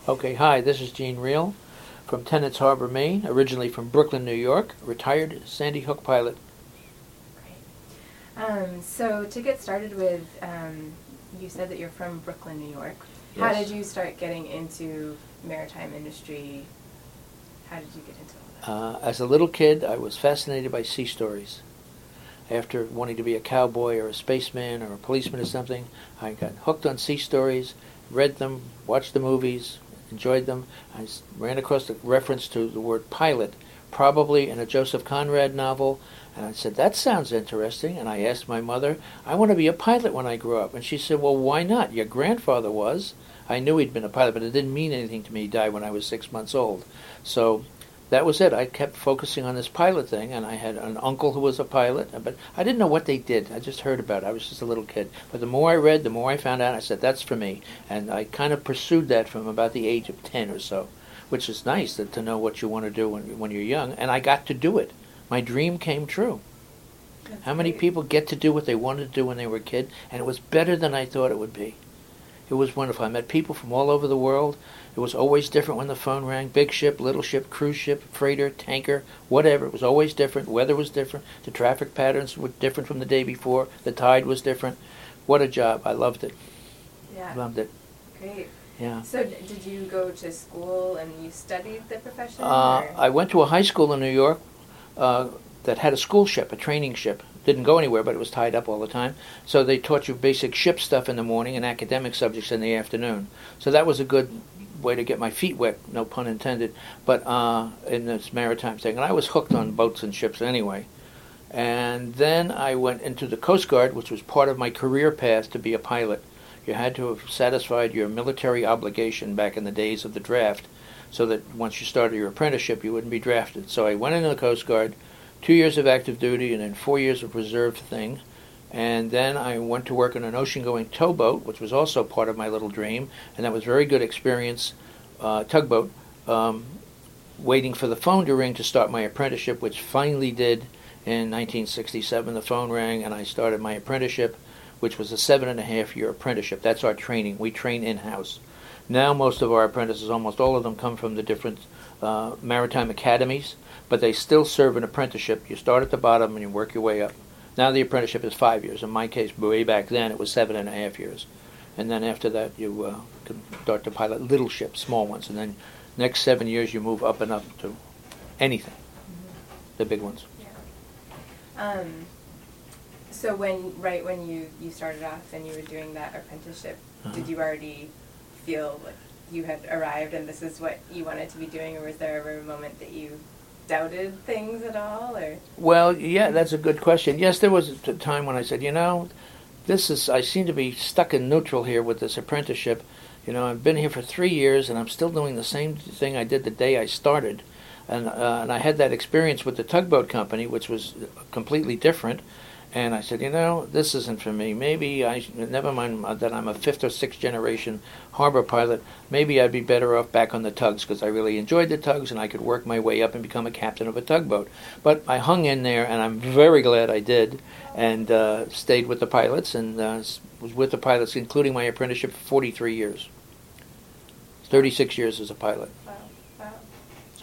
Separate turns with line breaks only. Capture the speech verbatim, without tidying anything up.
Okay, hi, this is Gene Reel from Tennant's Harbor, Maine, originally from Brooklyn, New York, retired Sandy Hook pilot.
Great. Um, so to get started with, um, you said that you're from Brooklyn, New York. How
Yes.
did you start getting into maritime industry? How did you get into all that?
Uh, as a little kid, I was fascinated by sea stories. After wanting to be a cowboy or a spaceman or a policeman or something, I got hooked on sea stories, read them, watched the movies, enjoyed them. I ran across the reference to the word pilot, probably in a Joseph Conrad novel, and I said, that sounds interesting. And I asked my mother, I want to be a pilot when I grow up. And she said, well, why not? Your grandfather was. I knew he'd been a pilot, but it didn't mean anything to me. He died when I was six months old. So that was it. I kept focusing on this pilot thing, and I had an uncle who was a pilot, but I didn't know what they did. I just heard about it. I was just a little kid. But the more I read, the more I found out. I said, that's for me. And I kind of pursued that from about the age of ten or so, which is nice to, to know what you want to do when, when you're young. And I got to do it. My dream came true.
That's
How many
great.
people get to do what they wanted to do when they were a kid? And it was better than I thought it would be. It was wonderful. I met people from all over the world. It was always different when the phone rang. Big ship, little ship, cruise ship, freighter, tanker, whatever. It was always different. Weather was different. The traffic patterns were different from the day before. The tide was different. What a job. I loved it.
Yeah.
Loved it.
Great.
Yeah.
So d- did you go to school and you studied the profession?
Uh,
or?
I went to a high school in New York uh, that had a school ship, a training ship. Didn't go anywhere, but it was tied up all the time. So they taught you basic ship stuff in the morning and academic subjects in the afternoon. So that was a good way to get my feet wet, no pun intended, but uh, in this maritime thing. And I was hooked on boats and ships anyway. And then I went into the Coast Guard, which was part of my career path to be a pilot. You had to have satisfied your military obligation back in the days of the draft, so that once you started your apprenticeship, you wouldn't be drafted. So I went into the Coast Guard, two years of active duty, and then four years of reserve thing. And then I went to work on an ocean-going towboat, which was also part of my little dream, and that was a very good experience, uh, tugboat, um, waiting for the phone to ring to start my apprenticeship, which finally did in nineteen sixty-seven. The phone rang, and I started my apprenticeship, which was a seven-and-a-half-year apprenticeship. That's our training. We train in-house. Now most of our apprentices, almost all of them, come from the different uh, maritime academies, but they still serve an apprenticeship. You start at the bottom and you work your way up. Now the apprenticeship is five years. In my case, way back then, it was seven and a half years. And then after that, you uh, can start to pilot little ships, small ones. And then next seven years, you move up and up to anything, mm-hmm. the big ones.
Yeah. Um, so when, right when you, you started off and you were doing that apprenticeship, uh-huh. did you already feel like you had arrived and this is what you wanted to be doing, or was there ever a moment that you doubted things at all? Or
well, yeah, that's a good question. Yes, there was a time when I said, you know, this is, I seem to be stuck in neutral here with this apprenticeship. You know, I've been here for three years and I'm still doing the same thing I did the day I started. And, uh, and I had that experience with the tugboat company, which was completely different. And I said, you know, this isn't for me. Maybe I, never mind that I'm a fifth or sixth generation harbor pilot, maybe I'd be better off back on the tugs, because I really enjoyed the tugs and I could work my way up and become a captain of a tugboat. But I hung in there, and I'm very glad I did, and uh, stayed with the pilots, and uh, was with the pilots, including my apprenticeship, for forty-three years. thirty-six years as a pilot.